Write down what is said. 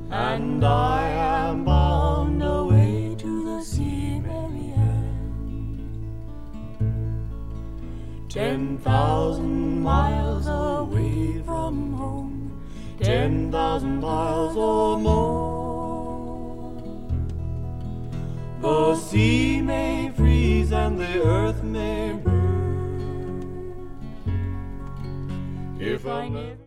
and I am bound away to the sea, Mary Ann. 10,000 miles away from home, 10,000 miles or more. The sea may freeze and the earth may burn, if I never